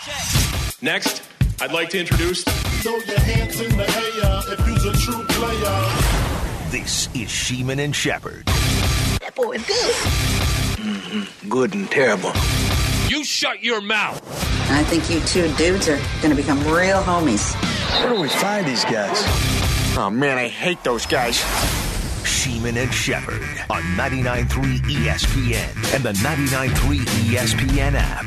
Next, I'd like to introduce... Throw your hands in the air if you's a true player. This is Sheeman and Shepard. That boy is good. Mm-hmm. Good and terrible. You shut your mouth. I think you two dudes are going to become real homies. Where do we find these guys? Oh, man, I hate those guys. Sheeman and Shepard on 99.3 ESPN and the 99.3 ESPN app.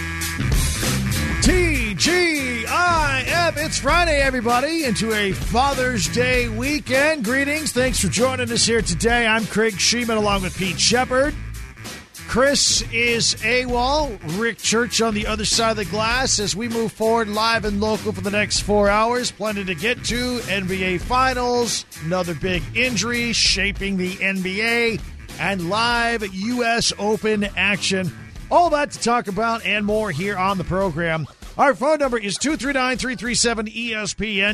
TGIF. It's Friday, everybody, into a Father's Day weekend. Greetings. Thanks for joining us here today. I'm Craig Sheeman along with Pete Shepard. Chris is AWOL. Rick Church on the other side of the glass as we move forward live and local for the next 4 hours. Plenty to get to. NBA Finals, another big injury shaping the NBA, and live U.S. Open action. All that to talk about and more here on the program. Our phone number is 239-337-ESPN,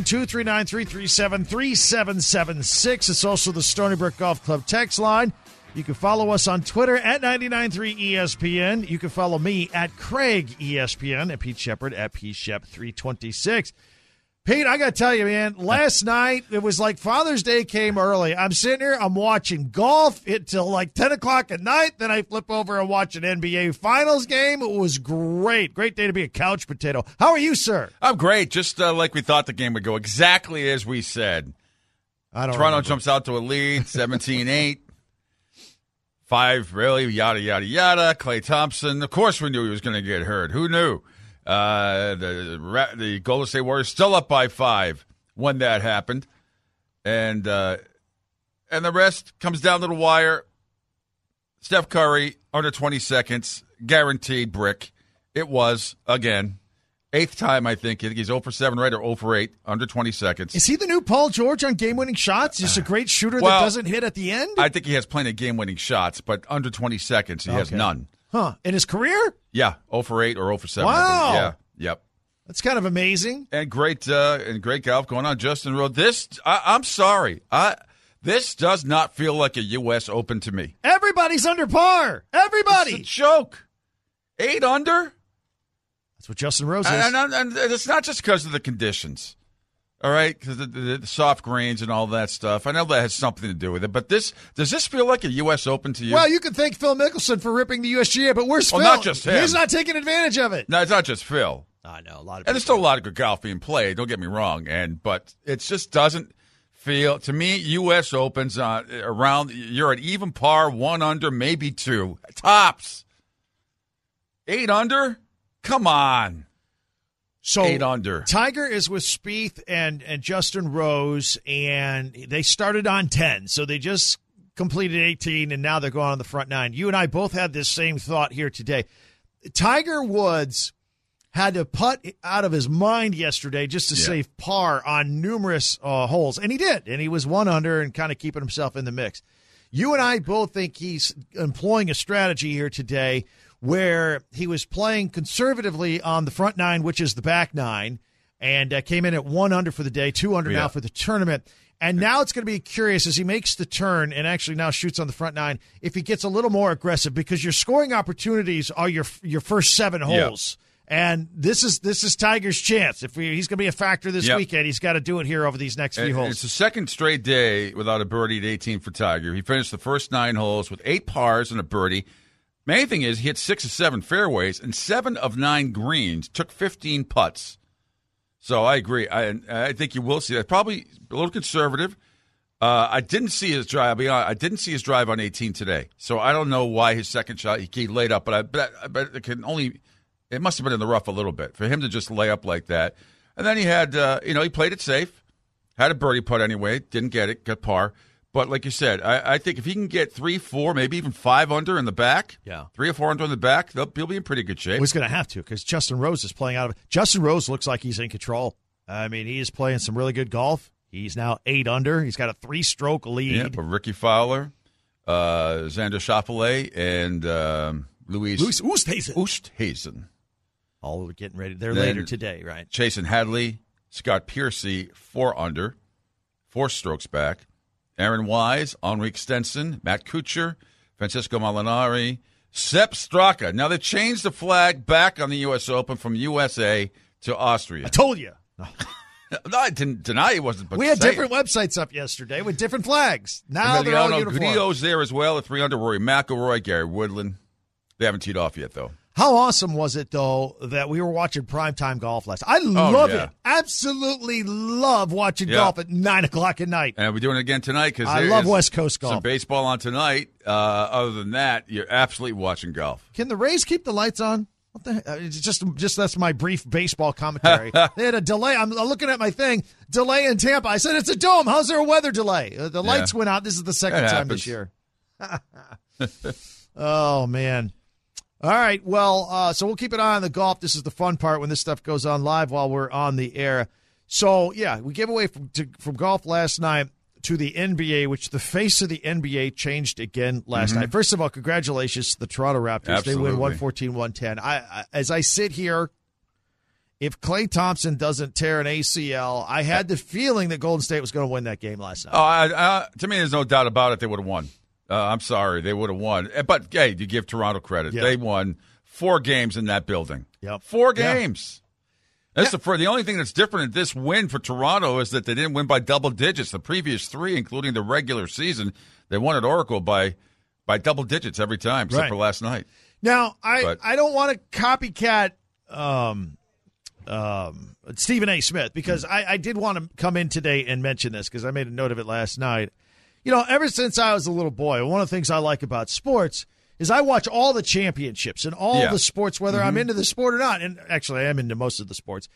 239-337-3776. It's also the Stony Brook Golf Club text line. You can follow us on Twitter at 993ESPN. You can follow me at Craig ESPN, and Pete Shepard at PShep326. Pete, I got to tell you, man, last night, it was like Father's Day came early. I'm sitting here, I'm watching golf until like 10 o'clock at night. Then I flip over and watch an NBA Finals game. It was great. Great day to be a couch potato. How are you, sir? I'm great. Just like we thought the game would go, exactly as we said. Toronto jumps out to a lead, 17-8. 5, really, yada, yada, yada. Klay Thompson, of course we knew he was going to get hurt. Who knew? The Golden State Warriors still up by 5 when that happened. And the rest comes down to the wire. Steph Curry, under 20 seconds, guaranteed brick. It was, again, 8th time, I think. He's 0 for 7, right, or 0 for 8, under 20 seconds. Is he the new Paul George on game-winning shots? Just a great shooter that doesn't hit at the end? I think he has plenty of game-winning shots, but under 20 seconds, he has none. Huh. In his career? Yeah, 0 for 8 or 0 for 7. Wow. Yeah, yep. That's kind of amazing. And great golf going on. Justin Rose, I'm sorry. This does not feel like a U.S. Open to me. Everybody's under par. Everybody. It's a joke. 8 under? That's what Justin Rose is. And it's not just because of the conditions, all right, because the soft greens and all that stuff. I know that has something to do with it, but does this feel like a U.S. Open to you? Well, you can thank Phil Mickelson for ripping the USGA, but where's Phil? Not just him. He's not taking advantage of it. No, it's not just Phil. I know, a lot of and there's still a lot of good golf being played, don't get me wrong, but it just doesn't feel, to me, U.S. Opens around, you're at even par, 1 under, maybe 2. Tops. 8 under? Come on. So 8 under. Tiger is with Spieth and Justin Rose, and they started on 10. So they just completed 18, and now they're going on the front 9. You and I both had this same thought here today. Tiger Woods had to putt out of his mind yesterday just to save par on numerous holes, and he did. And he was 1 under and kind of keeping himself in the mix. You and I both think he's employing a strategy here today where he was playing conservatively on the front 9, which is the back 9, and came in at 1 under for the day, 2 under now for the tournament. And now it's going to be curious as he makes the turn and actually now shoots on the front 9 if he gets a little more aggressive, because your scoring opportunities are your first 7 holes. And this is Tiger's chance. If he's going to be a factor this weekend, he's got to do it here over these next few holes. It's the second straight day without a birdie at 18 for Tiger. He finished the first 9 holes with 8 pars and a birdie. Main thing is he hit 6 of 7 fairways and 7 of 9 greens, took 15 putts. So I agree. I think you will see that. Probably a little conservative. I didn't see his drive. I'll be honest, I didn't see his drive on 18 today. So I don't know why his second shot he laid up, but I bet it must have been in the rough a little bit for him to just lay up like that. And then he had, he played it safe, had a birdie putt anyway, didn't get it, got par. But like you said, I think if he can get 3, 4, maybe even 5 under in the back, 3 or 4 under in the back, he'll be in pretty good shape. Well, he's going to have to, because Justin Rose is playing out of it. Justin Rose looks like he's in control. I mean, he is playing some really good golf. He's now 8 under. He's got a 3-stroke lead. Yeah, but Ricky Fowler, Xander Schauffele, and Louis Oosthuizen. All getting ready. They're later today, right? Jason Hadley, Scott Piercy, 4 under, 4 strokes back. Aaron Wise, Henrik Stenson, Matt Kuchar, Francisco Molinari, Sepp Straka. Now, they changed the flag back on the U.S. Open from USA to Austria. I told you. No, I didn't deny it wasn't. But We had different websites up yesterday with different flags. Now they're all uniform. Grillo's there as well at 3 under. Rory McIlroy, Gary Woodland. They haven't teed off yet, though. How awesome was it, though, that we were watching primetime golf last night? I love it. Absolutely love watching golf at 9 o'clock at night. And we're doing it again tonight because I love West Coast golf. Some baseball on tonight. Other than that, you're absolutely watching golf. Can the Rays keep the lights on? What the heck? It's just that's my brief baseball commentary. They had a delay. I'm looking at my thing. Delay in Tampa. I said, it's a dome. How's there a weather delay? The lights went out. This is the second time this year. Oh, man. All right, well, so we'll keep an eye on the golf. This is the fun part when this stuff goes on live while we're on the air. So, yeah, we gave away from golf last night to the NBA, which the face of the NBA changed again last night. First of all, congratulations to the Toronto Raptors. Absolutely. They win 114-110. As I sit here, if Klay Thompson doesn't tear an ACL, I had the feeling that Golden State was going to win that game last night. To me, there's no doubt about it. They would have won. I'm sorry, they would have won. But, hey, you give Toronto credit. Yeah. They won 4 games in that building. Yep. 4 games. That's the only thing that's different in this win for Toronto is that they didn't win by double digits. The previous 3, including the regular season, they won at Oracle by double digits every time, except for last night. Now, I don't want to copycat Stephen A. Smith because I did want to come in today and mention this because I made a note of it last night. You know, ever since I was a little boy, one of the things I like about sports is I watch all the championships and all the sports, whether I'm into the sport or not. And actually, I am into most of the sports.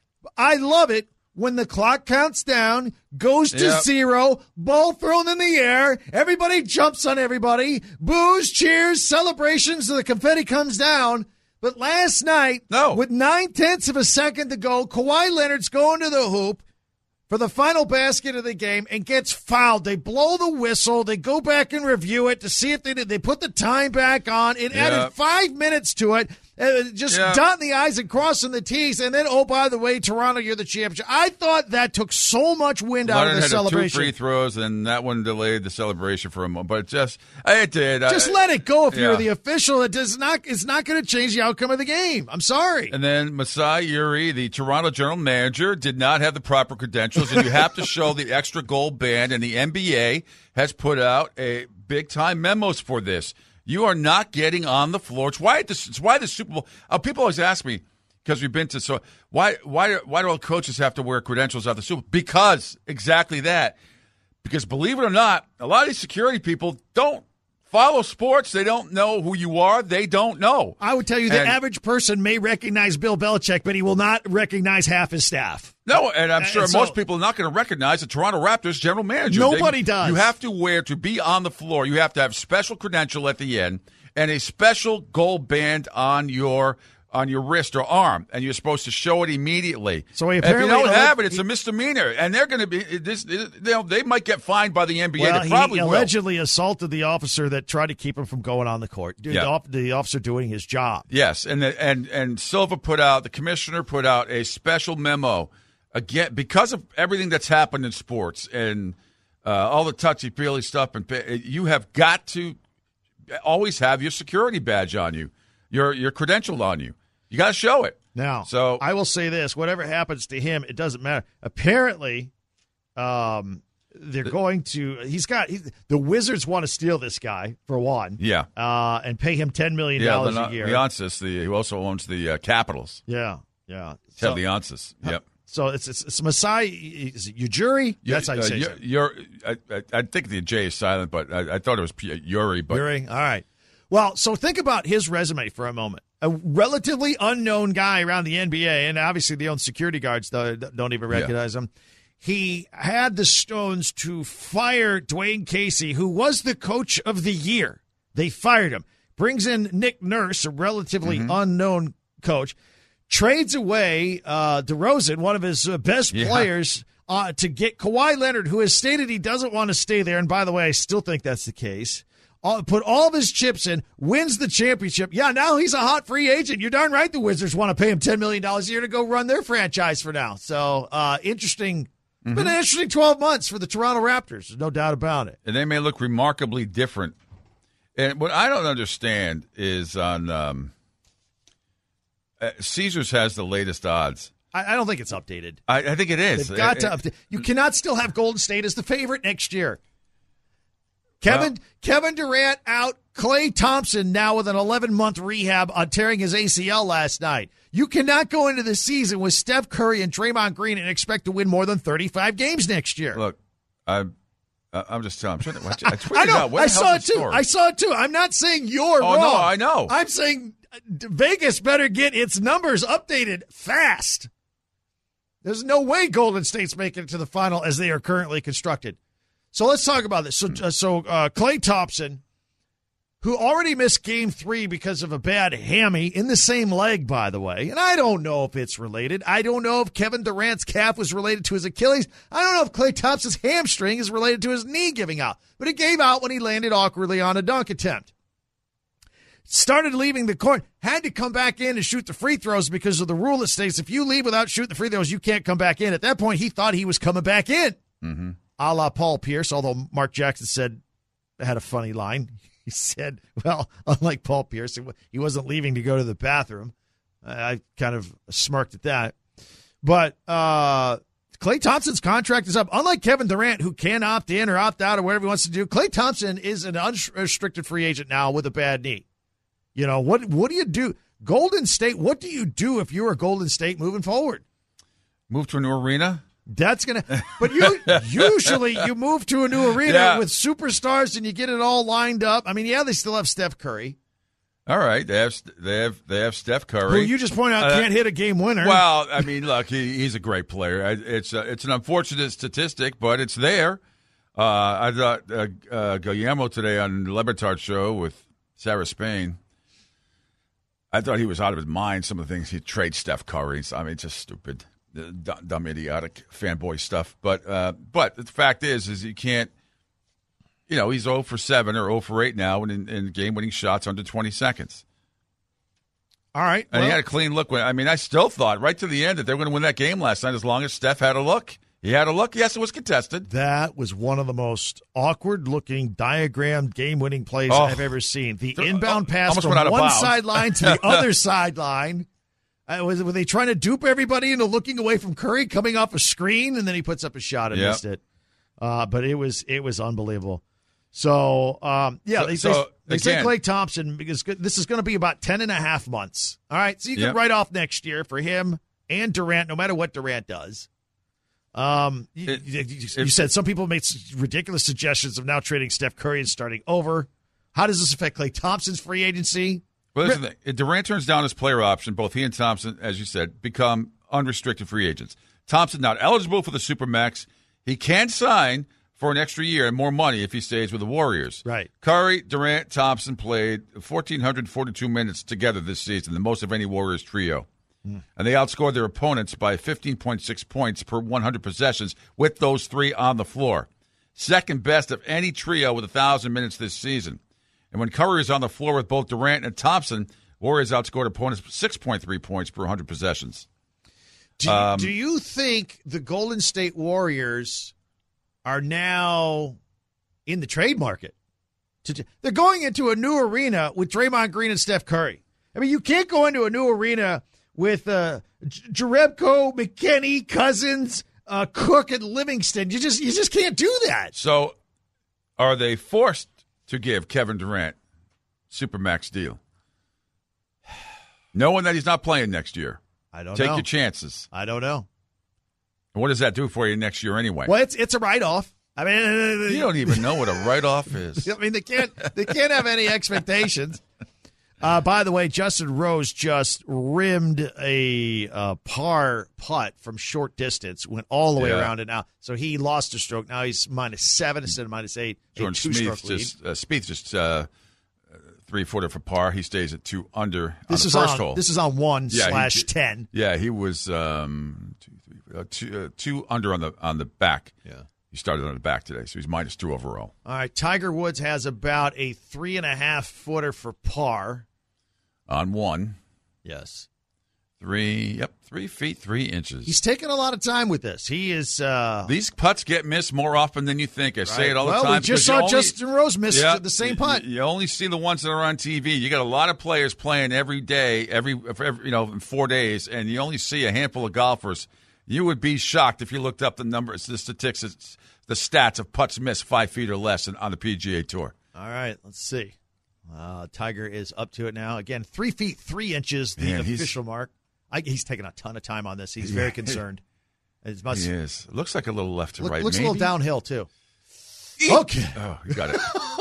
I love it when the clock counts down, goes to 0, ball thrown in the air, everybody jumps on everybody, boos, cheers, celebrations, the confetti comes down. But last night, with 9/10 of a second to go, Kawhi Leonard's going to the hoop for the final basket of the game and gets fouled. They blow the whistle. They go back and review it to see if they did. They put the time back on. It added 5 minutes to it. Just dotting the I's and crossing the T's. And then, oh, by the way, Toronto, you're the championship. I thought that took so much wind out of the celebration. 2 free throws, and that one delayed the celebration for a moment. But it did. Just let it go if you're the official. It's not going to change the outcome of the game. I'm sorry. And then Masai Ujiri, the Toronto general manager, did not have the proper credentials, and you have to show the extra gold band, and the NBA has put out a big-time memos for this. You are not getting on the floor. It's why the Super Bowl. People always ask me because we've been to why do all coaches have to wear credentials at the Super Bowl? Because exactly that. Because believe it or not, a lot of these security people don't follow sports. They don't know who you are. They don't know. I would tell you the average person may recognize Bill Belichick, but he will not recognize half his staff. No, and I'm sure most people are not going to recognize the Toronto Raptors general manager. Nobody does. You have to be on the floor. You have to have special credential at the end and a special gold band on your wrist or arm, and you're supposed to show it immediately. So if you don't have it, it's a misdemeanor, and they're going to be they might get fined by the NBA. Well, they probably he allegedly assaulted the officer that tried to keep him from going on the court. The officer doing his job. Yes, and Silva the commissioner put out a special memo again because of everything that's happened in sports and all the touchy-feely stuff. And you have got to always have your security badge on you, your credential on you. You got to show it. Now, so I will say this: whatever happens to him, it doesn't matter. Apparently, they're going to. The Wizards want to steal this guy for one. Yeah. And pay him $10 million a year. Leonsis, who also owns the Capitals. Yeah. Ted Leonsis. Yep. So it's Masai Ujiri. That's how you say it. I think the J is silent, but I thought it was Ujiri. Ujiri. All right. Well, so think about his resume for a moment. A relatively unknown guy around the NBA, and obviously the own security guards don't even recognize him. He had the stones to fire Dwayne Casey, who was the coach of the year. They fired him. Brings in Nick Nurse, a relatively unknown coach. Trades away DeRozan, one of his best players, to get Kawhi Leonard, who has stated he doesn't want to stay there. And by the way, I still think that's the case. Put all of his chips in, wins the championship. Yeah, now he's a hot free agent. You're darn right the Wizards want to pay him $10 million a year to go run their franchise for now. So, interesting. Been an interesting 12 months for the Toronto Raptors. There's no doubt about it. And they may look remarkably different And what I don't understand is on Caesars has the latest odds. I don't think it's updated. I think it is. They've got to update. You cannot still have Golden State as the favorite next year. Kevin Durant out. Klay Thompson now with an 11-month rehab on tearing his ACL last night. You cannot go into the season with Steph Curry and Draymond Green and expect to win more than 35 games next year. Look, I'm just telling. I know. I saw it too. I'm not saying you're wrong. No, I know. I'm saying Vegas better get its numbers updated fast. There's no way Golden State's making it to the final as they are currently constructed. So let's talk about this. So Klay Thompson, who already missed Game 3 because of a bad hammy in the same leg, by the way. And I don't know if it's related. I don't know if Kevin Durant's calf was related to his Achilles. I don't know if Klay Thompson's hamstring is related to his knee giving out. But it gave out when he landed awkwardly on a dunk attempt. Started leaving the court, had to come back in and shoot the free throws because of the rule that states if you leave without shooting the free throws, you can't come back in. At that point, he thought he was coming back in, a la Paul Pierce, although Mark Jackson said, had a funny line. He said, well, unlike Paul Pierce, he wasn't leaving to go to the bathroom. I kind of smirked at that. But Klay Thompson's contract is up. Unlike Kevin Durant, who can opt in or opt out or whatever he wants to do, Klay Thompson is an unrestricted free agent now with a bad knee. You know, what do you do? Golden State, what do you do if you're a Golden State moving forward? Move to a new arena? That's going to – but usually you move to a new arena with superstars and you get it all lined up. I mean, yeah, they still have Steph Curry. All right. They have Steph Curry. Who you just pointed out can't hit a game winner. Well, I mean, look, he's a great player. It's an unfortunate statistic, but it's there. I thought Guillermo today on the Le Batard show with Sarah Spain, I thought he was out of his mind, some of the things he'd trade Steph Curry. I mean, just stupid. Dumb, idiotic fanboy stuff. But the fact is you can't, he's 0 for 7 or 0 for 8 now in game-winning shots under 20 seconds. All right. And he had a clean look. I still thought right to the end that they were going to win that game last night as long as Steph had a look. He had a look. Yes, it was contested. That was one of the most awkward-looking diagrammed game-winning plays I've ever seen. The inbound pass from one sideline to the other sideline. Were they trying to dupe everybody into looking away from Curry, coming off a screen, and then he puts up a shot and missed it. But it was unbelievable. So, they say Klay Thompson, because this is going to be about 10.5 months. All right, so you can write off next year for him and Durant, no matter what Durant does. You said some people made ridiculous suggestions of now trading Steph Curry and starting over. How does this affect Klay Thompson's free agency? Well, that's the thing. If Durant turns down his player option, both he and Thompson, as you said, become unrestricted free agents. Thompson not eligible for the Supermax. He can sign for an extra year and more money if he stays with the Warriors. Right. Curry, Durant, Thompson played 1,442 minutes together this season, the most of any Warriors trio. And they outscored their opponents by 15.6 points per 100 possessions with those three on the floor. Second best of any trio with 1,000 minutes this season. And when Curry is on the floor with both Durant and Thompson, Warriors outscored opponents 6.3 points per 100 possessions. Do you think the Golden State Warriors are now in the trade market? They're going into a new arena with Draymond Green and Steph Curry. I mean, you can't go into a new arena with Jerebko, McKinney, Cousins, Cook, and Livingston. You just can't do that. So are they forced to give Kevin Durant Supermax deal, knowing that he's not playing next year? I don't know. Take your chances. I don't know. And what does that do for you next year anyway? Well, it's a write-off. I mean, you don't even know what a write-off is. I mean, they can't have any expectations. By the way, Justin Rose just rimmed a par putt from short distance, went all the way around it now. So he lost a stroke. Now he's -7 instead of -8. Jordan Spieth just 3-footer for par. He stays at 2 under on the first hole. This is on 1/10. Yeah, he was 2 under on the back. Yeah. He started on the back today, so he's -2 overall. All right, Tiger Woods has about a 3.5-footer for par. On 1. Yes. 3 feet 3 inches. He's taking a lot of time with this. He is. These putts get missed more often than you think. I say it all the time. Well, we just saw Justin Rose miss the same putt. You only see the ones that are on TV. You got a lot of players playing every day, every in 4 days, and you only see a handful of golfers. You would be shocked if you looked up the numbers, the statistics, the stats of putts missed 5 feet or less on the PGA Tour. All right, let's see. Tiger is up to it now. Again, 3 feet 3 inches, the official mark. He's taking a ton of time on this. He's very concerned. He is. It looks like a little left to right. Looks maybe? a little downhill, too. Okay. Oh, you got it.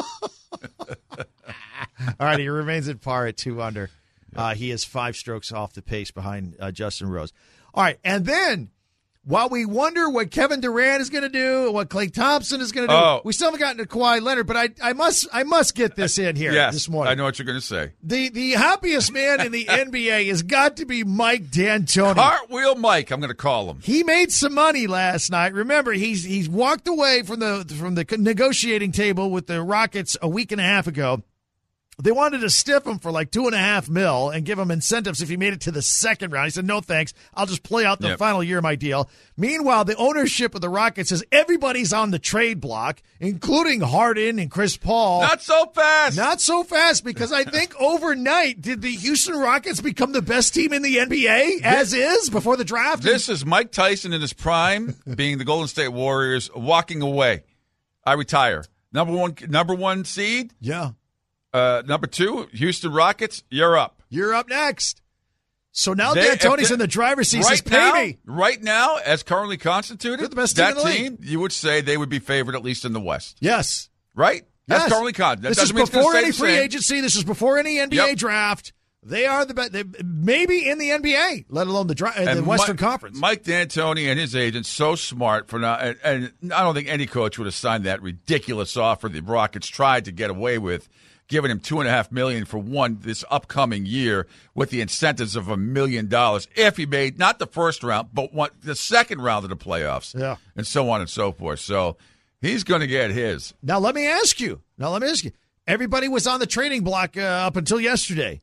All right, he remains at par at 2 under. He is 5 strokes off the pace behind Justin Rose. All right, and then while we wonder what Kevin Durant is going to do, what Klay Thompson is going to do, we still haven't gotten to Kawhi Leonard, but I must get this in here this morning. I know what you're going to say. The happiest man in the NBA has got to be Mike D'Antoni. Cartwheel Mike, I'm going to call him. He made some money last night. Remember, he's walked away from the negotiating table with the Rockets a week and a half ago. They wanted to stiff him for like $2.5 million and give him incentives if he made it to the second round. He said, no, thanks. I'll just play out the final year of my deal. Meanwhile, the ownership of the Rockets says everybody's on the trade block, including Harden and Chris Paul. Not so fast. Not so fast, because I think overnight, did the Houston Rockets become the best team in the NBA as is before the draft? This is Mike Tyson in his prime, being the Golden State Warriors, walking away. I retire. Number one seed? Yeah. Number 2, Houston Rockets, you're up. You're up next. So now D'Antoni's in the driver's seat. Says, pay me. Right now, as currently constituted, they're the best team in the league. You would say they would be favored at least in the West. Yes. Right? That's yes. currently constituted. This is before any free agency. This is before any NBA draft. They are the best, maybe in the NBA, let alone the Western Conference. Mike D'Antoni and his agent, so smart for now, and I don't think any coach would have signed that ridiculous offer the Rockets tried to get away with, giving him $2.5 million for this upcoming year with the incentives of $1 million if he made not the first round, but the second round of the playoffs, and so on and so forth. So he's going to get his. Now let me ask you. Everybody was on the trading block up until yesterday.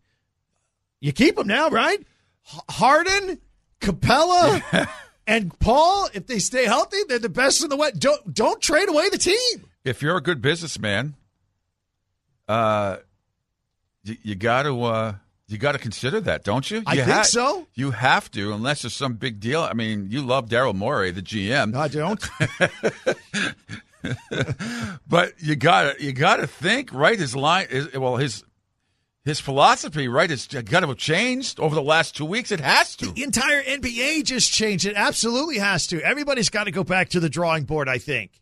You keep them now, right? Harden, Capella, and Paul. If they stay healthy, they're the best in the West. Don't trade away the team. If you're a good businessman. You got to consider that, don't you? I think so. You have to, unless there's some big deal. I mean, you love Daryl Morey, the GM. No, I don't. But you got to think, right? His philosophy, right, has got to have changed over the last 2 weeks. It has to. The entire NBA just changed. It absolutely has to. Everybody's got to go back to the drawing board, I think.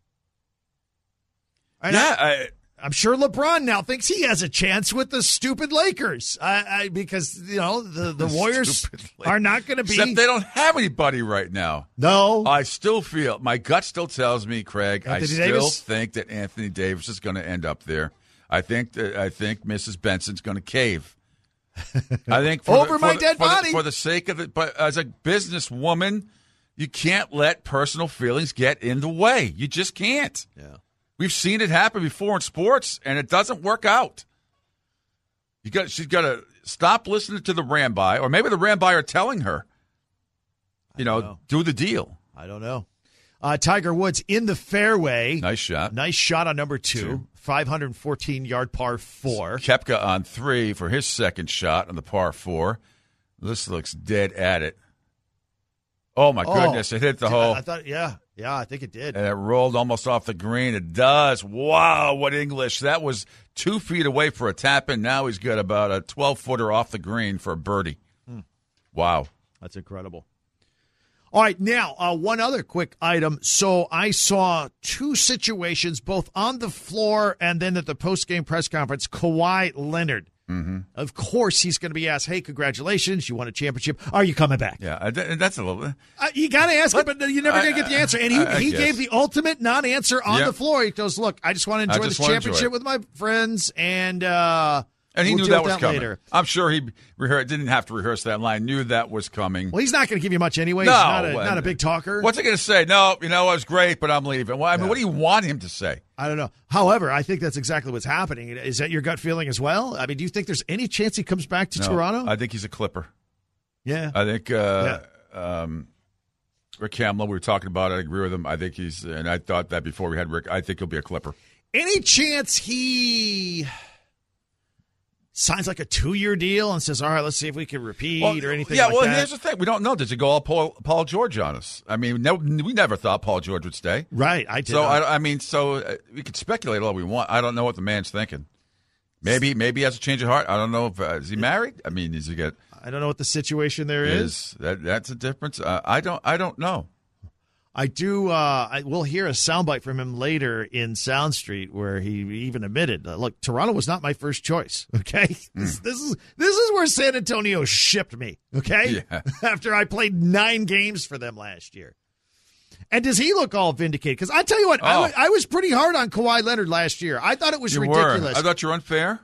I'm sure LeBron now thinks he has a chance with the stupid Lakers because, the Warriors are not going to be. Except they don't have anybody right now. No. I still feel, my gut still tells me, Craig, Anthony I still Davis? think that Anthony Davis is going to end up there. I think Mrs. Benson's going to cave. I think for the sake of it, but as a businesswoman, you can't let personal feelings get in the way. You just can't. Yeah. We've seen it happen before in sports, and it doesn't work out. She's got to stop listening to the Ramby, or maybe the Ramby are telling her, do the deal. I don't know. Tiger Woods in the fairway. Nice shot. Nice shot on number 2. 514-yard par 4. Koepka on 3 for his second shot on the par 4. This looks dead at it. Oh, my goodness. It hit the hole. I thought, yeah, I think it did. And it rolled almost off the green. It does. Wow, what English. That was 2 feet away for a tap-in. Now he's got about a 12-footer off the green for a birdie. Wow. That's incredible. All right, now, one other quick item. So I saw 2 situations, both on the floor and then at the post-game press conference. Kawhi Leonard. Mm-hmm. Of course, he's going to be asked, hey, congratulations, you won a championship. Are you coming back? Yeah, that's a little... you got to ask him, but you're never going to get the answer. And he gave the ultimate non-answer on the floor. He goes, look, I just want to enjoy this championship with my friends, and he we'll knew that was coming. Later. I'm sure he didn't have to rehearse that line, knew that was coming. Well, he's not going to give you much anyway. No, he's not a big talker. What's he going to say? No, it was great, but I'm leaving. Well, I mean, what do you want him to say? I don't know. However, I think that's exactly what's happening. Is that your gut feeling as well? I mean, do you think there's any chance he comes back to Toronto? I think he's a Clipper. Yeah. I think Rick Hamlin, we were talking about it. I agree with him. I think and I thought that before we had Rick, I think he'll be a Clipper. Any chance he signs like a 2-year deal and says, all right, let's see if we can repeat or anything like that? Yeah, well, here's the thing. We don't know. Does he go all Paul George on us? I mean, we never thought Paul George would stay. Right, I did. So we could speculate all we want. I don't know what the man's thinking. Maybe he has a change of heart. I don't know. Is he married? I mean, I don't know what the situation there is. That's a difference. I don't know. I do. We'll hear a soundbite from him later in Sound Street where he even admitted, "Look, Toronto was not my first choice. Okay, this is where San Antonio shipped me. Okay, after I played 9 games for them last year." And does he look all vindicated? Because I tell you what, I was pretty hard on Kawhi Leonard last year. I thought it was ridiculous. I thought you were unfair.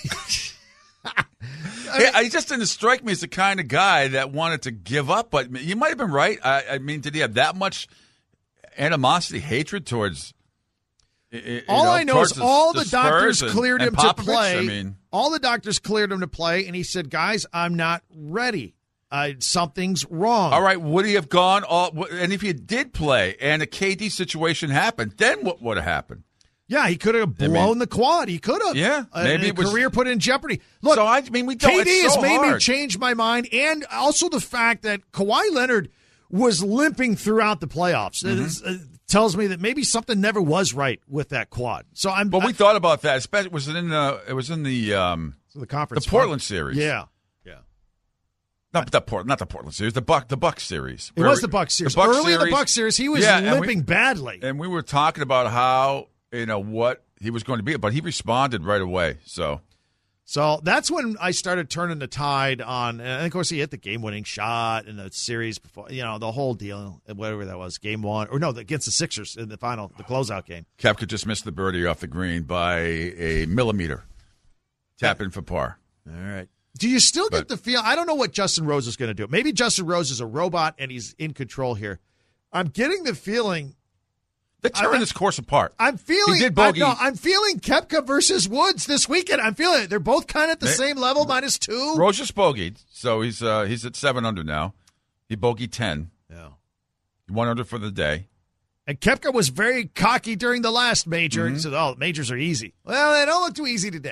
He just didn't strike me as the kind of guy that wanted to give up. But you might have been right. I mean, did he have that much animosity, hatred towards? I know is all the doctors cleared him to play. All the doctors cleared him to play, and he said, "Guys, I'm not ready. Something's wrong." All right, would he have gone and if he did play and a KD situation happened, then what would have happened? Yeah, he could have blown the quad. He could have. Yeah, maybe it was career put in jeopardy. Look, so we don't. KD has made me change my mind, and also the fact that Kawhi Leonard was limping throughout the playoffs. It tells me that maybe something never was right with that quad. So we thought about that. Especially it was in the conference, the Portland series. Yeah. Not the Portland series, the Buck series. It was the Buck series. Early in the Buck series, he was limping badly. And we were talking about how, what he was going to be, but he responded right away. So that's when I started turning the tide on, and of course he hit the game-winning shot in the series before, the whole deal, whatever that was, game 1, or no, against the Sixers in the closeout game. Koepka just missed the birdie off the green by a millimeter. Tap in for par. All right. Do you still get the feel? I don't know what Justin Rose is going to do. Maybe Justin Rose is a robot and he's in control here. I'm getting the feeling they're tearing this course apart. I'm feeling. He did bogey. I'm feeling Koepka versus Woods this weekend. I'm feeling it. They're both kind of at the same level, -2. Rose just bogeyed, so he's at 7 under now. He bogeyed 10. Yeah, 1 under for the day. And Koepka was very cocky during the last major. He said, majors are easy. Well, they don't look too easy today.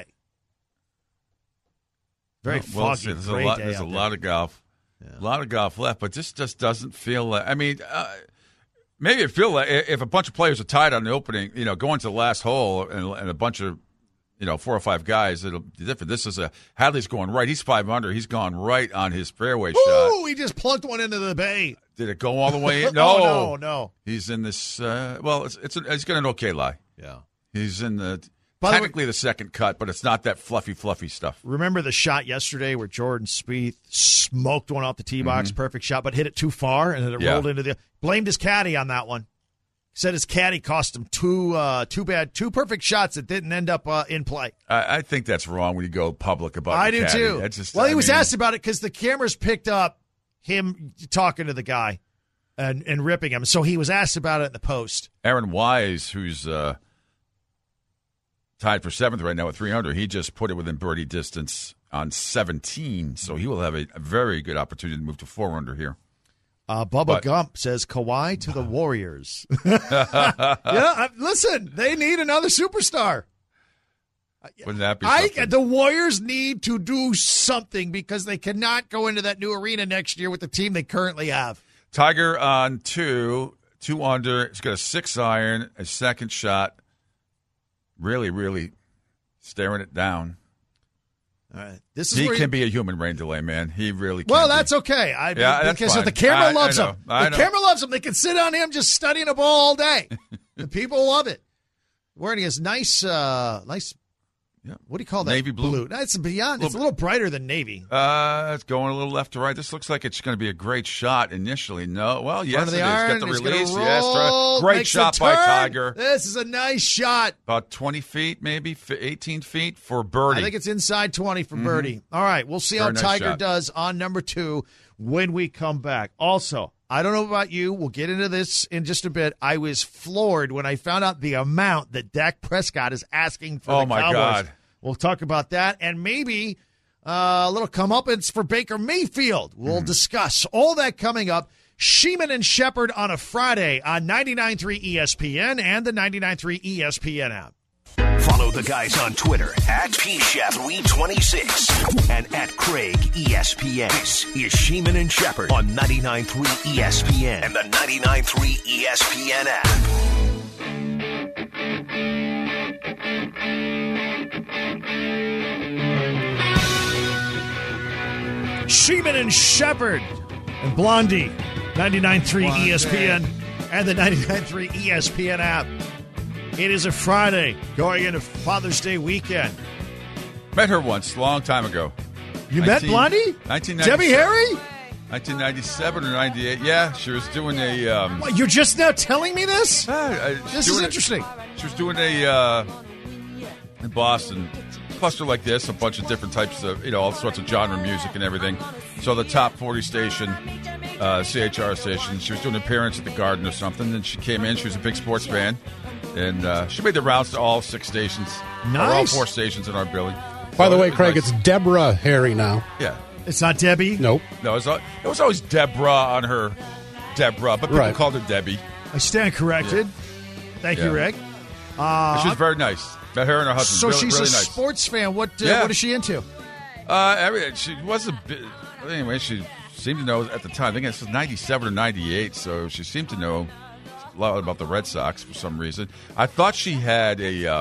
Very foggy. There's a lot of golf. Yeah. A lot of golf left, but this just doesn't feel like. I mean, maybe it feels like if a bunch of players are tied on the opening, going to the last hole and a bunch of, 4 or 5 guys, it'll be different. This is Hadley's going right. He's 5 under. He's gone right on his fairway shot. He just plunked one into the bay. Did it go all the way in? No. No. He's in this. He's got an okay lie. Yeah. He's in the. Technically the second cut, but it's not that fluffy stuff. Remember the shot yesterday where Jordan Spieth smoked one off the tee box, perfect shot, but hit it too far, and then it rolled into the. Blamed his caddy on that one. Said his caddy cost him two perfect shots that didn't end up in play. I think that's wrong when you go public about. I the do caddy. too. That's just, he was asked about it because the cameras picked up him talking to the guy and ripping him, so he was asked about it in the post. Aaron Wise, who's tied for 7th right now with 300. He just put it within birdie distance on 17, so he will have a very good opportunity to move to 4 under here. Bubba Gump says Kawhi to the Warriors. Listen, they need another superstar. Wouldn't that be something? The Warriors need to do something because they cannot go into that new arena next year with the team they currently have. Tiger on 2 under. He's got a 6 iron, a second shot. Really, really staring it down. All right. He can be a human rain delay, man. He really can. Well, that's okay. That's because fine. The camera loves him. The camera loves him. They can sit on him just studying a ball all day. The people love it. Wearing his nice, what do you call that? Navy blue. It's beyond. It's a little brighter than navy. It's going a little left to right. This looks like it's going to be a great shot initially. No, well, yes, it is. Got the release. Yes, great shot by Tiger. This is a nice shot. About 20 feet, maybe 18 feet for birdie. I think it's inside 20 for birdie. All right, we'll see how Tiger does on number 2 when we come back. Also, I don't know about you. We'll get into this in just a bit. I was floored when I found out the amount that Dak Prescott is asking for the Cowboys. Oh, my God. We'll talk about that, and maybe A little comeuppance for Baker Mayfield. We'll discuss all that coming up. Sheeman and Shepard on a Friday on 99.3 ESPN and the 99.3 ESPN app. Follow the guys on Twitter at PShepWe26 and at Craig ESPN. This is Sheeman and Shepard on 99.3 ESPN and the 99.3 ESPN app. Sheeman and Shepard and Blondie, 99.3 ESPN and the 99.3 ESPN app. It is a Friday going into Father's Day weekend. Met her once, a long time ago. You met Blondie? 1997. Debbie Harry? 1997 or 98. Yeah, she was doing a... What, you're just now telling me this? This is interesting. She was doing a... in Boston, cluster like this, a bunch of different types of, all sorts of genre music and everything. So the top 40 station, CHR station, she was doing an appearance at the Garden or something, and she came in. She was a big sports fan, and she made the rounds to all 6 stations. Nice. Or all 4 stations in our building. By the way, Craig, it's Deborah Harry now. Yeah. It's not Debbie? Nope. No, it was always Deborah on her Deborah, but people called her Debbie. I stand corrected. Yeah. Thank you, Rick. She was very nice. Met her and her husband. So really, she's really a nice. sports fan. What is she into? She was a bit. Anyway, she seemed to know at the time. I think it was 97 or 98. So she seemed to know a lot about the Red Sox for some reason. I thought she had a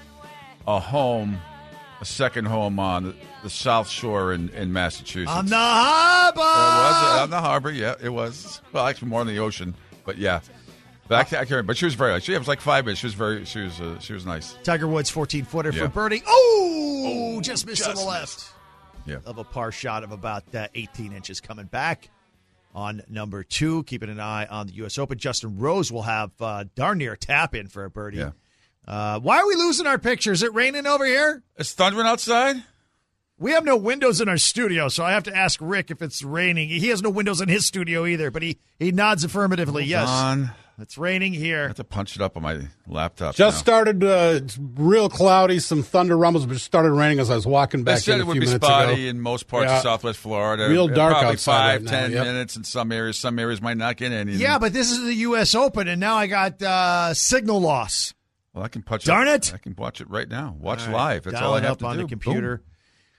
home, a second home on the South Shore in Massachusetts. On the harbor. It was on the harbor. Yeah, it was. Well, actually, more on the ocean. But yeah. But I can't remember. But she was very nice. She was like 5 minutes. She was nice. Tiger Woods 14-footer for birdie. Oh, just missed to the left. Yeah. Of a par shot of about 18 inches coming back on number 2. Keeping an eye on the U.S. Open. Justin Rose will have darn near tap in for a birdie. Yeah. Why are we losing our picture? Is it raining over here? It's thundering outside? We have no windows in our studio, so I have to ask Rick if it's raining. He has no windows in his studio either, but he nods affirmatively. Yes. It's raining here. I have to punch it up on my laptop. Just started real cloudy, some thunder rumbles, but it started raining as I was walking back. They said it would be spotty in most parts of Southwest Florida. Real dark probably outside 5-10 minutes in some areas. Some areas might not get any. Yeah, but this is the U.S. Open, and now I got signal loss. Well, I can punch Darn it. it! I can watch it right now. Watch live. That's all I have to on do. The computer. Boom.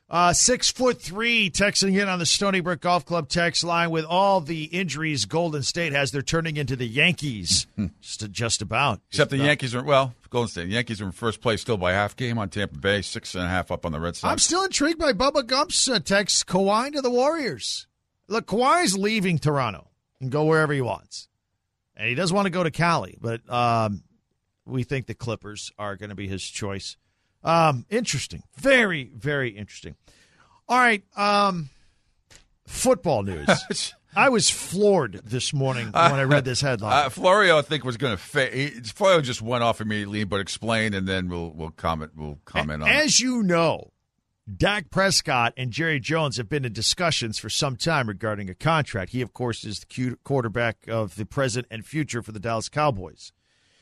6'3", texting in on the Stony Brook Golf Club text line. With all the injuries Golden State has, they're turning into the Yankees. just about. Except the Yankees are, Golden State. The Yankees are in first place still by half game on Tampa Bay, 6.5 up on the Red Sox. I'm still intrigued by Bubba Gump's text, Kawhi to the Warriors. Look, Kawhi's leaving Toronto and go wherever he wants. And he does want to go to Cali, but we think the Clippers are going to be his choice. Interesting. Very, very interesting. All right. Football news. I was floored this morning when I read this headline. Florio, I think, was going to Florio just went off immediately, but explain, and then we'll comment. We'll comment on it. As you know, Dak Prescott and Jerry Jones have been in discussions for some time regarding a contract. He, of course, is the quarterback of the present and future for the Dallas Cowboys.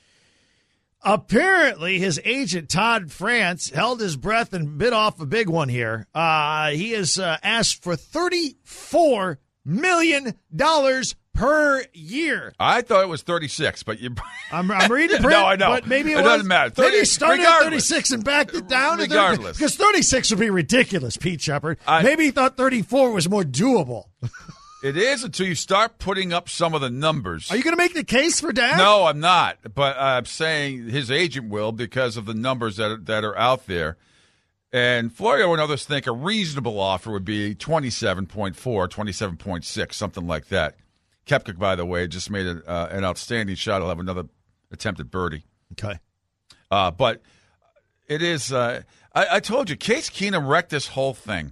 Apparently, his agent, Todd France, held his breath and bit off a big one here. He has asked for $34 million per year. I thought it was 36, but I'm reading print. No, I know. But maybe it doesn't matter. Maybe he started at 36 and backed it down. Regardless. Because 36 would be ridiculous, Pete Shepard. Maybe he thought 34 was more doable. It is until you start putting up some of the numbers. Are you going to make the case for Dak? No, I'm not. But I'm saying his agent will because of the numbers that are out there. And Florio and others think a reasonable offer would be 27.4, 27.6, something like that. Koepka, by the way, just made an outstanding shot. He'll have another attempt at birdie. Okay. But it is I told you, Case Keenum wrecked this whole thing.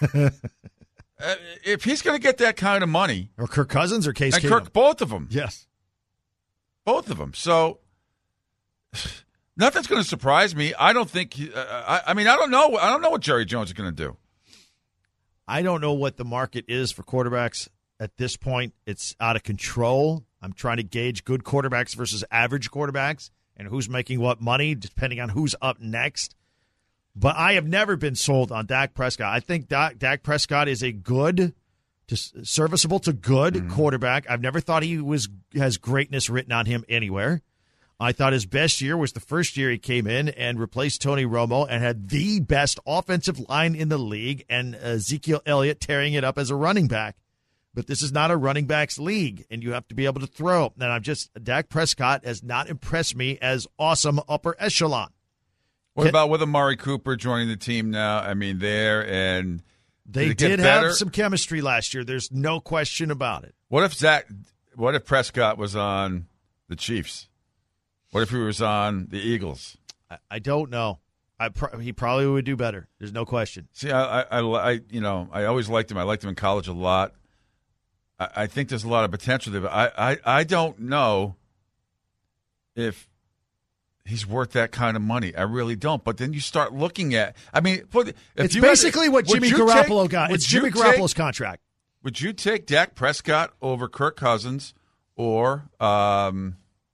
If he's going to get that kind of money. Or Kirk Cousins or Case Keenum? Kirk, both of them. Yes. Both of them. So nothing's going to surprise me. I don't think I don't know. I don't know what Jerry Jones is going to do. I don't know what the market is for quarterbacks at this point. It's out of control. I'm trying to gauge good quarterbacks versus average quarterbacks and who's making what money depending on who's up next. But I have never been sold on Dak Prescott. I think Dak Prescott is a good, serviceable to good quarterback. I've never thought he has greatness written on him anywhere. I thought his best year was the first year he came in and replaced Tony Romo and had the best offensive line in the league, and Ezekiel Elliott tearing it up as a running back. But this is not a running backs league, and you have to be able to throw. And Dak Prescott has not impressed me as awesome upper echelon. What about with Amari Cooper joining the team now? I mean, they did have some chemistry last year. There's no question about it. What if Prescott was on the Chiefs? What if he was on the Eagles? I don't know. He probably would do better. There's no question. See, I always liked him. I liked him in college a lot. I think there's a lot of potential there, but I don't know if he's worth that kind of money. I really don't. But then you start looking at, it's basically what Jimmy Garoppolo got. It's Jimmy Garoppolo's contract. Would you take Dak Prescott over Kirk Cousins or who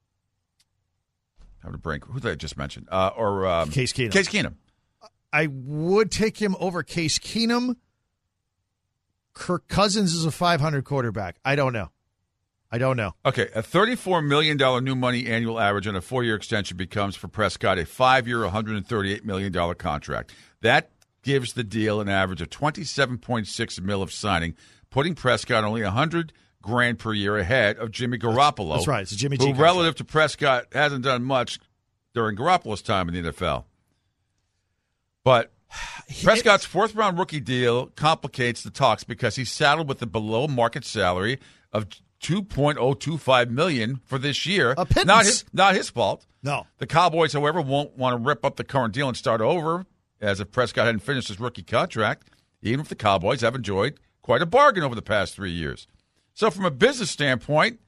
did I just mention? Or Case Keenum. Case Keenum. I would take him over Case Keenum. Kirk Cousins is a 500 quarterback. I don't know. Okay, a $34 million new money annual average on a 4-year extension becomes for Prescott a 5-year, $138 million contract. That gives the deal an average of $27.6 million of signing, putting Prescott only $100,000 per year ahead of Jimmy Garoppolo. That's right. It's a Jimmy G who, contract. relative to Prescott, hasn't done much during Garoppolo's time in the NFL. But Prescott's fourth-round rookie deal complicates the talks because he's saddled with a below-market salary of $2.025 million for this year. A pittance. Not his fault. No. The Cowboys, however, won't want to rip up the current deal and start over, as if Prescott hadn't finished his rookie contract, even if the Cowboys have enjoyed quite a bargain over the past 3 years. So from a business standpoint,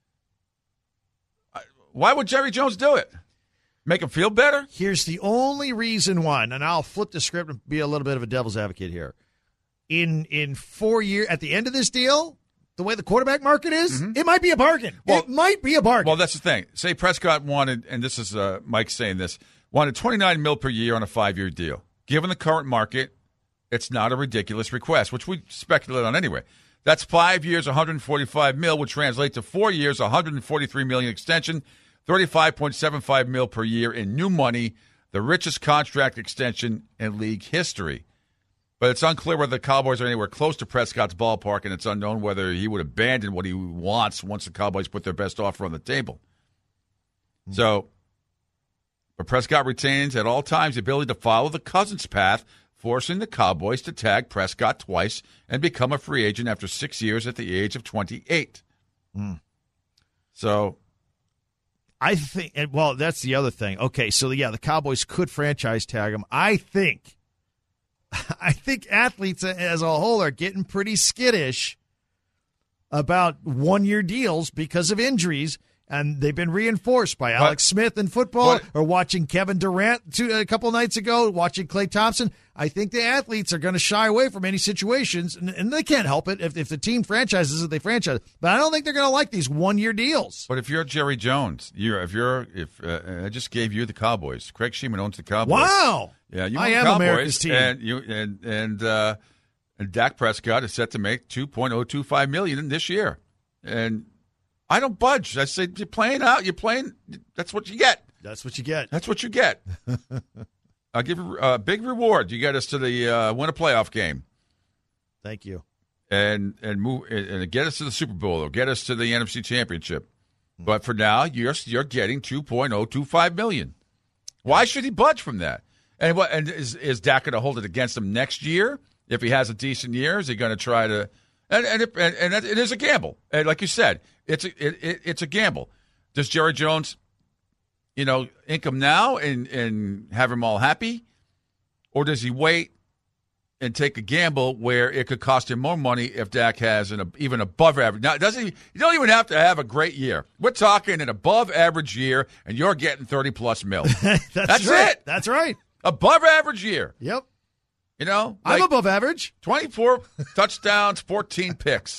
why would Jerry Jones do it? Make him feel better? Here's the only reason why, and I'll flip the script and be a little bit of a devil's advocate here. In 4 years, at the end of this deal, the way the quarterback market is, it might be a bargain. It might be a bargain. Well, that's the thing. Say Prescott wanted, and this is Mike saying this, wanted $29 million per year on a 5-year deal. Given the current market, it's not a ridiculous request, which we speculate on anyway. That's 5 years, $145 million, which translates to 4 years, $143 million extension, $35.75 million per year in new money, the richest contract extension in league history. But it's unclear whether the Cowboys are anywhere close to Prescott's ballpark, and it's unknown whether he would abandon what he wants once the Cowboys put their best offer on the table. So, but Prescott retains at all times the ability to follow the Cousins path, forcing the Cowboys to tag Prescott twice and become a free agent after 6 years at the age of 28. So, I think, well, that's the other thing. Okay, so yeah, the Cowboys could franchise tag him. I think athletes as a whole are getting pretty skittish about 1-year deals because of injuries, and they've been reinforced by Alex Smith in football, or watching Kevin Durant a couple nights ago, watching Klay Thompson. I think the athletes are going to shy away from any situations, and they can't help it. If the team franchises it, they franchise. But I don't think they're going to like these 1-year deals. But if you're Jerry Jones, if I just gave you the Cowboys. Craig Sheeman owns the Cowboys. Wow. Yeah, you I own the am Cowboys, America's team. And Dak Prescott is set to make $2.025 million this year. And I don't budge. I say, you're playing out. You're playing. That's what you get. That's what you get. That's what you get. I'll give you a big reward. You get us to the win a playoff game. Thank you. And move and get us to the Super Bowl or get us to the NFC Championship. But for now, you're getting $2.025 million. Why should he budge from that? And is Dak going to hold it against him next year if he has a decent year? Is he going to try to? And it is a gamble. And like you said, it's a gamble. Does Jerry Jones, ink him now and have him all happy, or does he wait and take a gamble where it could cost him more money if Dak has an even above average? Now, you don't even have to have a great year. We're talking an above average year, and you're getting $30+ million. That's right. it. That's right. Above average year. Yep. I'm above average. 24 touchdowns, 14 picks.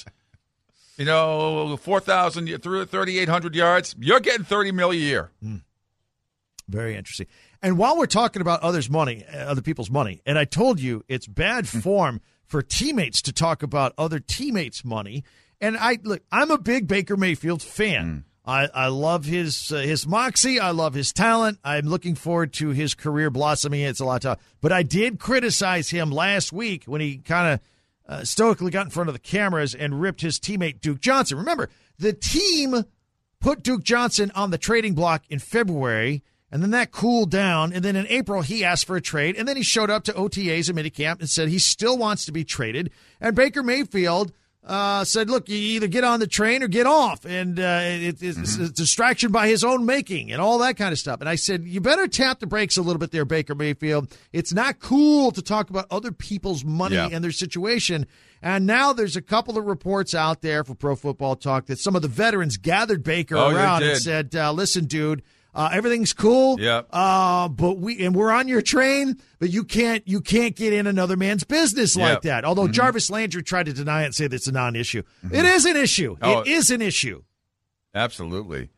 4,000 through 3,800 yards. You're getting $30 million a year. Very interesting. And while we're talking about other people's money, and I told you it's bad form for teammates to talk about other teammates' money. And I'm a big Baker Mayfield fan. I love his moxie. I love his talent. I'm looking forward to his career blossoming. It's a lot of time. But I did criticize him last week when he kind of stoically got in front of the cameras and ripped his teammate Duke Johnson. Remember, the team put Duke Johnson on the trading block in February, and then that cooled down. And then in April, he asked for a trade, and then he showed up to OTAs and minicamp and said he still wants to be traded. And Baker Mayfield said, look, you either get on the train or get off. And it's a distraction by his own making and all that kind of stuff. And I said, you better tap the brakes a little bit there, Baker Mayfield. It's not cool to talk about other people's money and their situation. And now there's a couple of reports out there for Pro Football Talk that some of the veterans gathered Baker around and said, listen, dude, everything's cool. But we're on your train, but you can't get in another man's business like that. Although Jarvis Landry tried to deny it and say that's a non-issue. It is an issue. It is an issue. Absolutely.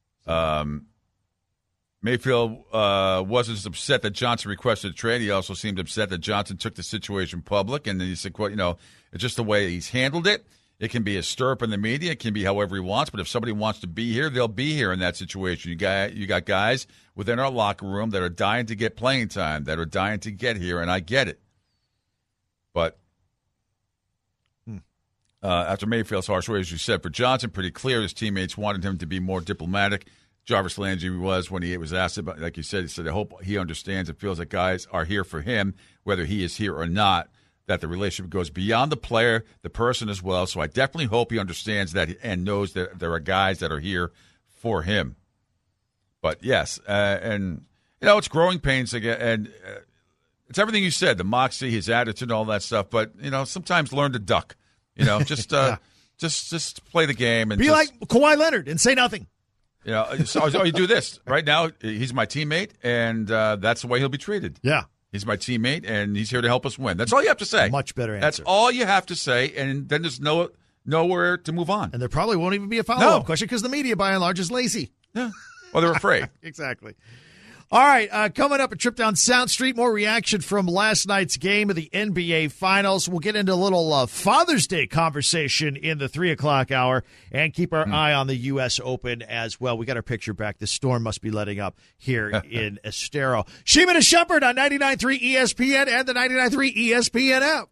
Mayfield wasn't just upset that Johnson requested a trade. He also seemed upset that Johnson took the situation public, and then he said, well, it's just the way he's handled it. It can be a stir-up in the media. It can be however he wants. But if somebody wants to be here, they'll be here in that situation. You got guys within our locker room that are dying to get playing time, that are dying to get here, and I get it. But after Mayfield's harsh way, as you said, for Johnson, pretty clear his teammates wanted him to be more diplomatic. Jarvis Landry was when he was asked about, like you said, he said, I hope he understands it feels like guys are here for him, whether he is here or not, that the relationship goes beyond the player, the person as well. So I definitely hope he understands that and knows that there are guys that are here for him. But, yes, and, it's growing pains again. And it's everything you said, the moxie, his attitude, all that stuff. But, sometimes learn to duck. Just play the game. And be like Kawhi Leonard and say nothing. So you do this. Right now, he's my teammate, and that's the way he'll be treated. Yeah. He's my teammate, and he's here to help us win. That's all you have to say. Much better answer. That's all you have to say, and then there's nowhere to move on. And there probably won't even be a follow-up question because the media, by and large, is lazy. Yeah. Well, they're afraid. Exactly. All right, coming up, a trip down Sound Street, more reaction from last night's game of the NBA Finals. We'll get into a little Father's Day conversation in the 3 o'clock hour and keep our eye on the U.S. Open as well. We got our picture back. The storm must be letting up here in Estero. Sheeman and Shepherd on 99.3 ESPN and the 99.3 ESPN app.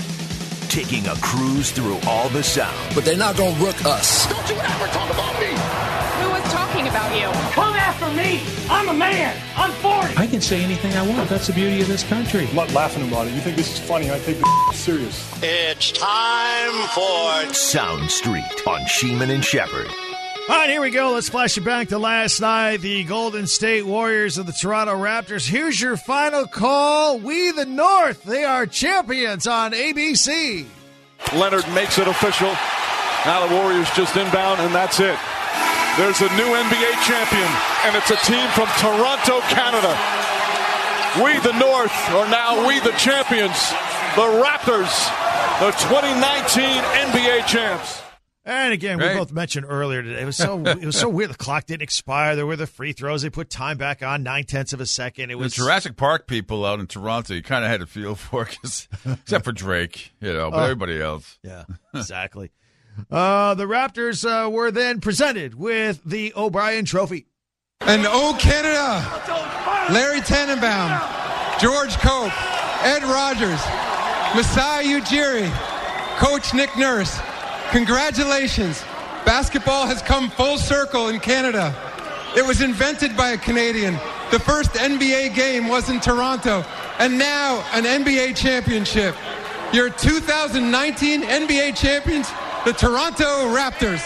Taking a cruise through all the sound. But they're not going to rook us. Don't you ever talk about me. Who was talking about you? Come after me. I'm a man. I'm 40. I can say anything I want. That's the beauty of this country. I'm not laughing about it. You think this is funny. I take this serious. It's time for Sound Street on Sheeman and Shepherd. All right, here we go. Let's flash it back to last night. The Golden State Warriors of the Toronto Raptors. Here's your final call. We the North. They are champions on ABC. Leonard makes it official. Now the Warriors just inbound, and that's it. There's a new NBA champion, and it's a team from Toronto, Canada. We the North are now we the champions. The Raptors, the 2019 NBA champs. And again, we both mentioned earlier today, it was so weird. The clock didn't expire. There were the free throws. They put time back on 0.9 of a second. It was the Jurassic Park people out in Toronto. You kind of had to feel for it, except for Drake, but everybody else. Yeah, exactly. The Raptors were then presented with the O'Brien Trophy. And Canada, Larry Tannenbaum, George Cope, Ed Rogers, Masai Ujiri, Coach Nick Nurse. Congratulations. Basketball has come full circle in Canada. It was invented by a Canadian. The first NBA game was in Toronto. And now an NBA championship. Your 2019 NBA champions, the Toronto Raptors.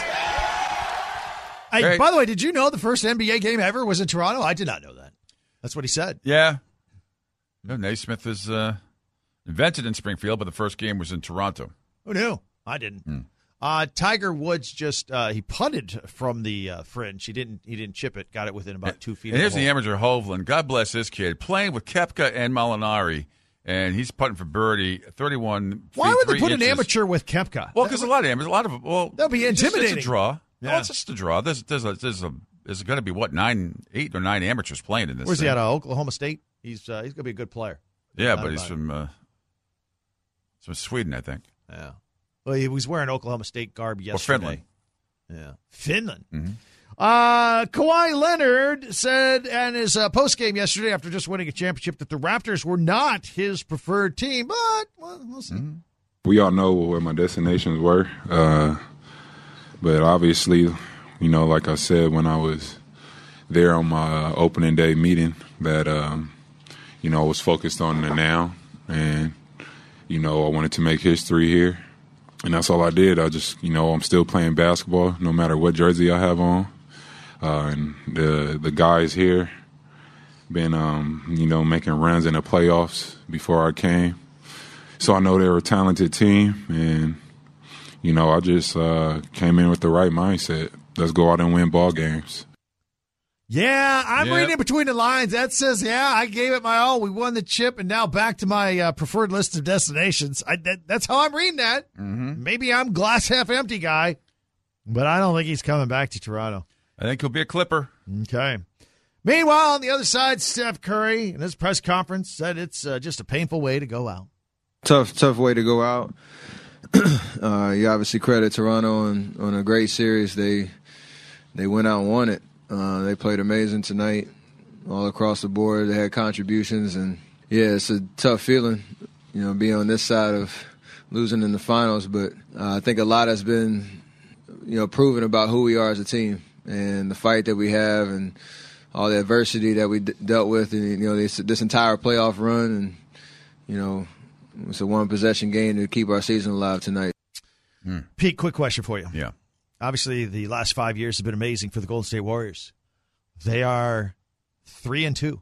By the way, did you know the first NBA game ever was in Toronto? I did not know that. That's what he said. Yeah. Naismith was invented in Springfield, but the first game was in Toronto. Who knew? I didn't. Tiger Woods just he putted from the fringe. He didn't chip it. Got it within about 2 feet. And here's the amateur Hovland. God bless this kid playing with Koepka and Molinari, and he's putting for birdie 31. Why would they put an amateur with Koepka? Well, because a lot of amateurs, that'd be intimidating. It's a draw. Yeah. No, it's just a draw. There's there's going to be, 8 or 9 amateurs playing in this. Where's thing. he out of Oklahoma State? He's going to be a good player. Yeah, but he's from Sweden, I think. Yeah. Well, he was wearing Oklahoma State garb yesterday. Or Finland. Yeah. Finland. Mm-hmm. Kawhi Leonard said in his postgame yesterday after just winning a championship that the Raptors were not his preferred team, but we'll see. Mm-hmm. We all know where my destinations were, but obviously, like I said when I was there on my opening day meeting, that, I was focused on the now, and, I wanted to make history here, and that's all I did. I just, I'm still playing basketball no matter what jersey I have on. And the guys here been, making runs in the playoffs before I came. So I know they're a talented team. And, I just came in with the right mindset. Let's go out and win ball games. Yeah, I'm reading between the lines. That says, I gave it my all. We won the chip, and now back to my preferred list of destinations. That's how I'm reading that. Mm-hmm. Maybe I'm glass half empty guy, but I don't think he's coming back to Toronto. I think he'll be a Clipper. Okay. Meanwhile, on the other side, Steph Curry in his press conference said it's just a painful way to go out. Tough way to go out. You obviously credit Toronto on a great series. They went out and won it. They played amazing tonight all across the board. They had contributions, and, it's a tough feeling, being on this side of losing in the finals. But I think a lot has been, proven about who we are as a team and the fight that we have and all the adversity that we dealt with, and, this entire playoff run. And, it's a one-possession game to keep our season alive tonight. Pete, quick question for you. Yeah. Obviously, the last 5 years have been amazing for the Golden State Warriors. They are 3-2.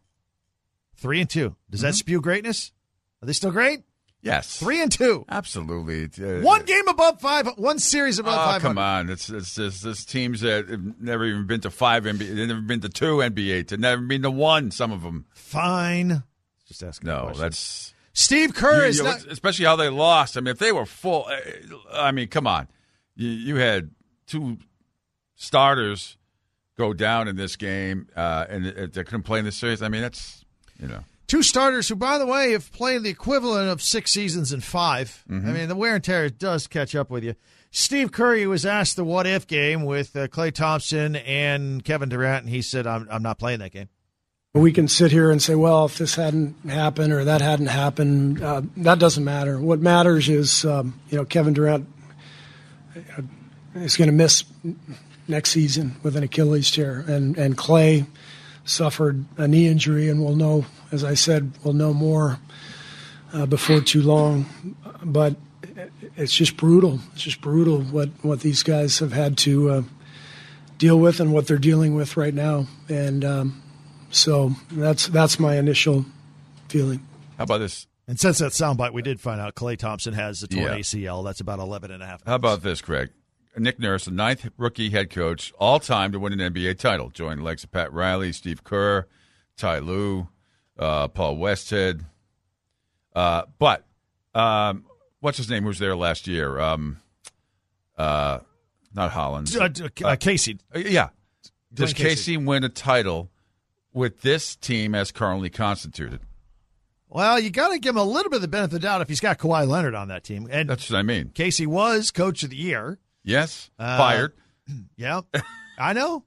3-2. Does that spew greatness? Are they still great? Yes. 3-2. Absolutely. One game above 5. One series above 500. Come on. It's just teams that have never even been to 5 NBA. They've never been to 2 NBA. They've never been to 1, some of them. Fine. Just asking a question. That's... Steve Kerr is not... Especially how they lost. I mean, if they were full... I mean, come on. You had 2 starters go down in this game, and they couldn't play in this series. I mean, that's, 2 starters who, by the way, have played the equivalent of 6 seasons in 5. Mm-hmm. I mean, the wear and tear does catch up with you. Steve Curry was asked the what-if game with Klay Thompson and Kevin Durant, and he said, I'm not playing that game. We can sit here and say, well, if this hadn't happened or that hadn't happened, that doesn't matter. What matters is, Kevin Durant is going to miss next season with an Achilles tear. And Klay suffered a knee injury, and we'll know, as I said, we'll know more before too long. But it's just brutal. It's just brutal what these guys have had to deal with and what they're dealing with right now. And so that's my initial feeling. How about this? And since that soundbite, we did find out Klay Thompson has the torn ACL. That's about 11.5 months. How about this, Craig? Nick Nurse, the 9th rookie head coach all time to win an NBA title, joined the likes of Pat Riley, Steve Kerr, Ty Lue, Paul Westhead. But what's his name? Who was there last year? Not Hollins. Casey. Yeah. Does Casey Casey win a title with this team as currently constituted? Well, you got to give him a little bit of the benefit of the doubt if he's got Kawhi Leonard on that team. And that's what I mean. Casey was coach of the year. Yes. Fired. Yeah. I know.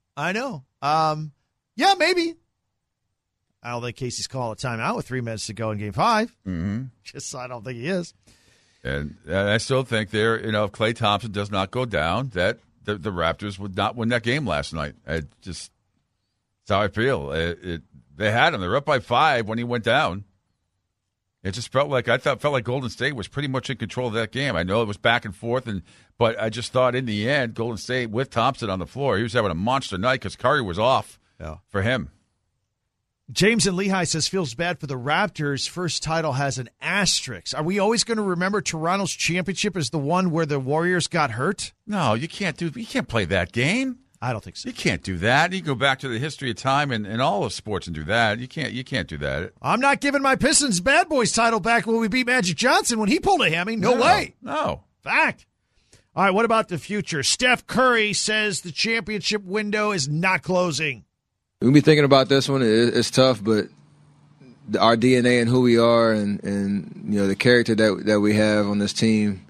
Yeah, maybe. I don't think Casey's calling a timeout with 3 minutes to go in Game 5. Mm-hmm. Just I don't think he is. And I still think if Klay Thompson does not go down, that the Raptors would not win that game last night. That's how I feel. They had him. They were up by 5 when he went down. It just felt like Golden State was pretty much in control of that game. I know it was back and forth, but I just thought in the end, Golden State with Thompson on the floor, he was having a monster night because Curry was off for him. James in Lehigh says feels bad for the Raptors. First title has an asterisk. Are we always going to remember Toronto's championship as the one where the Warriors got hurt? No, you can't play that game. I don't think so. You can't do that. You go back to the history of time in all of sports and do that. You can't do that. I'm not giving my Pistons Bad Boys title back when we beat Magic Johnson when he pulled a hammy. No way. No. Fact. All right, what about the future? Steph Curry says the championship window is not closing. We'll be thinking about this one. It's tough, but our DNA and who we are and the character that we have on this team,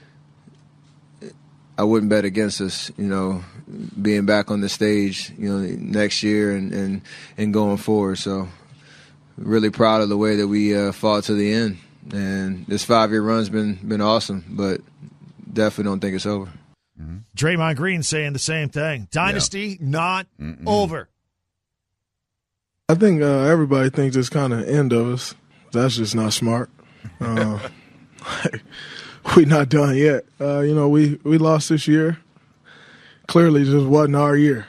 I wouldn't bet against us, being back on the stage, next year and going forward. So really proud of the way that we fought to the end. And this 5-year run's been awesome, but definitely don't think it's over. Mm-hmm. Draymond Green saying the same thing. Dynasty not over. I think everybody thinks it's kind of end of us. That's just not smart. We're not done yet. We lost this year. Clearly, just wasn't our year.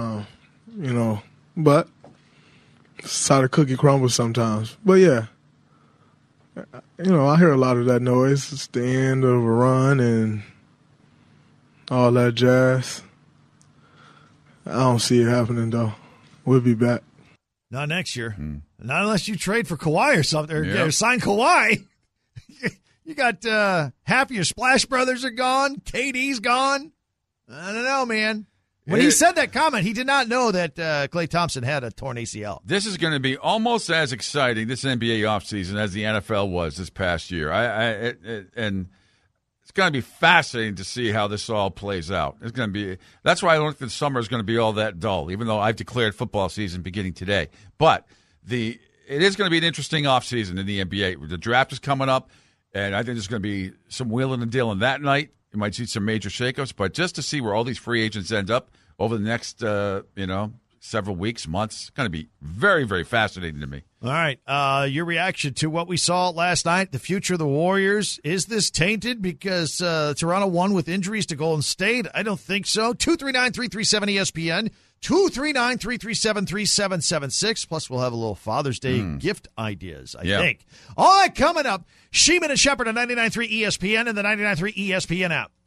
But it's how the cookie crumbles sometimes. But yeah, I hear a lot of that noise. It's the end of a run and all that jazz. I don't see it happening though. We'll be back. Not next year. Not unless you trade for Kawhi or something, or sign Kawhi. You got half of your Splash Brothers are gone. KD's gone. I don't know, man. When he said that comment, he did not know that Klay Thompson had a torn ACL. This is going to be almost as exciting, this NBA offseason, as the NFL was this past year. And it's going to be fascinating to see how this all plays out. It's going to be. That's why I don't think the summer is going to be all that dull, even though I've declared football season beginning today. But it is going to be an interesting offseason in the NBA. The draft is coming up, and I think there's going to be some wheeling and dealing that night. You might see some major shakeups, but just to see where all these free agents end up over the next, several weeks, months, it's going to be very, very fascinating to me. All right. Your reaction to what we saw last night, the future of the Warriors. Is this tainted because Toronto won with injuries to Golden State? I don't think so. 239-337-ESPN, 239-337-3776. Plus, we'll have a little Father's Day gift ideas, I think. All that coming up. Sheeman and Shepherd on 99.3 ESPN and the 99.3 ESPN app.